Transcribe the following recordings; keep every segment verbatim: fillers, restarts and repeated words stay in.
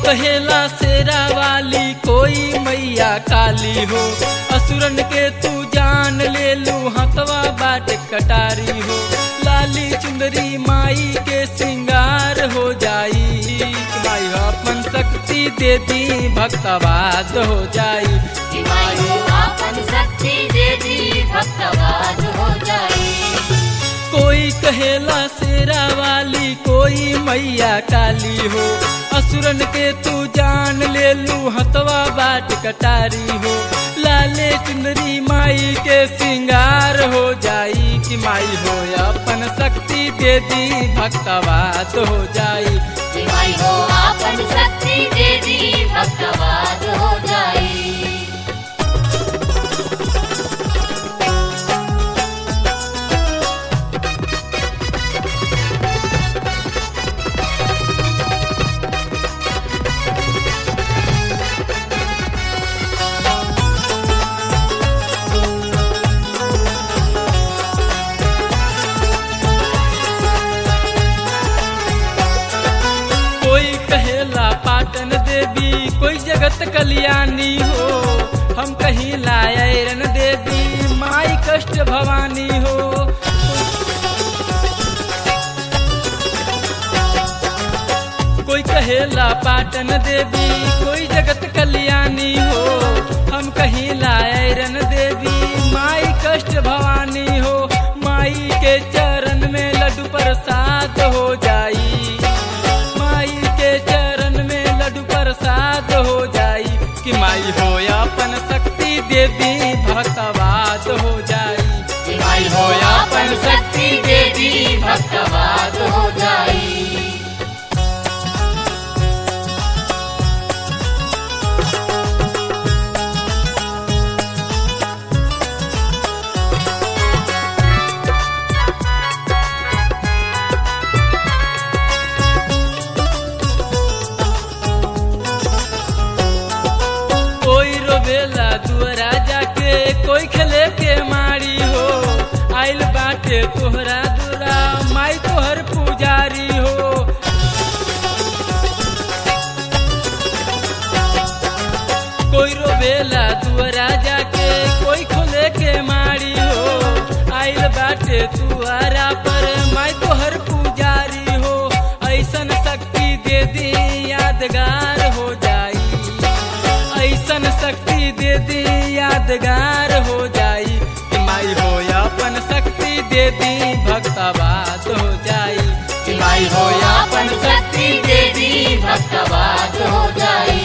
कहेला शेरा वाली कोई मैया काली हो, असुरन के तू जान ले लू हथवा बाट कटारी हो। लाली चुंदरी माई के सिंगार हो जाई, माई अपन शक्ति दे दी भक्तवाद हो जाई। माई अपन शक्ति दे दी भक्तवाद हो जाई। कोई कहेला शेरा वाली कोई मैया काली हो, असुरन के तू जान ले लू हथवा बाट कटारी हो। लाले चुंदरी माई के सिंगार हो जाई, कि माई हो अपन शक्ति दे दी भक्तवाद हो जाई। माई हो अपन शक्ति दे दी भक्तवाद हो जाई। पाटन देवी कोई जगत कल्याणी हो, हम कहीं लायरन देवी माई कष्ट भवानी हो। कोई कहेला पाटन देवी कोई जगत कल्याणी हो, हम कहीं लायरन देवी माई कष्ट भवानी हो। माई के चरण में लड्डू प्रसाद हो जाई, माई के चरण में लड्डू प्रसाद हो जाई। कि माई हो अपन शक्ति दे दी भक्तवाद हो जाई। माई हो अपन शक्ति दे दी भक्तवाद हो जाई। बेला दुआरा जाके कोई खेले के मारी हो, आइल बाटे तोहरा दुरा माई तोहर पुजारी हो। कोई रोवेला दुआरा जाके कोई खोले के मारी हो, आइल बाटे तुआरा पर माई तोहर पुजारी हो। ऐसन शक्ति दे दी यादगार हो जाई, ऐसन शक्ति दे दी यादगार हो जाई। कि माई हो अपन शक्ति दे दी भक्तवाद हो जाई। कि माई हो अपन शक्ति दे दी भक्तवाद हो जाई।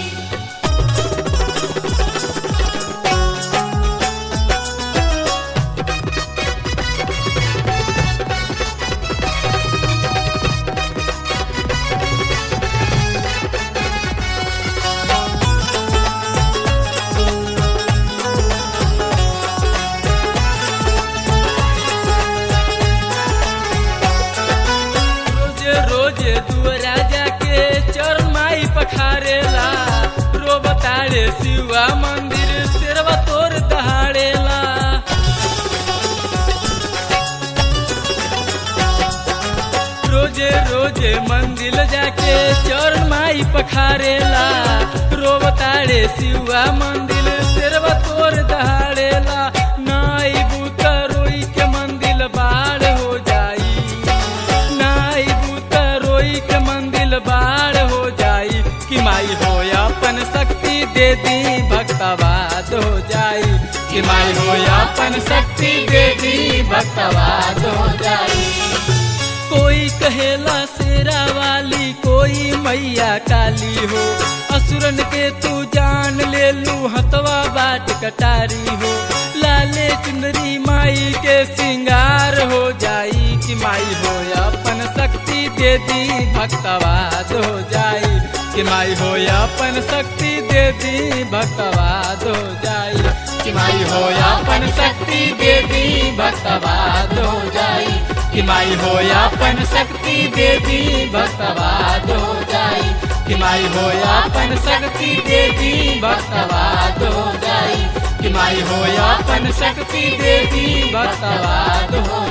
दुआरा जाके चरण माई पखारेला, रो बताड़े शिवा मंदिर शेरवा तोर दहाड़ेला। रोजे रोजे मंदिर जाके चरण माई पखारेला, रो बताड़े शिवा मंदिर शेरवा तोर दहाड़ेला। नाई बूता रोई के मंदिर बाढ़ हो जाई, नाई बूता रोई के मंदिर बाढ़ हो जाई। कि माई हो अपन शक्ति दे दी भक्तवाद हो जाई। कि माई हो अपन शक्ति दे दी भक्तवाद हो जाई। कोई कहेला शेरा वाली कोई मैया काली हो, असुरन के तू जान ले लू हथवा बाट कटारी हो। लाले चुंदरी माई के सिंगार हो जाई। कि माई हो अपन शक्ति दे दी भक्तवाद हो जाई। कि माई हो अपन शक्ति दे दी भक्तवाद हो जाई। कि माई हो अपन शक्ति दे दी भक्तवाद हो जाई। कि माई हो अपन शक्ति दे दी भक्तवाद हो जाई। कि माई हो अपन शक्ति दे दी भक्तवाद हो जाई। कि माई हो अपन शक्ति दे दी भक्तवाद हो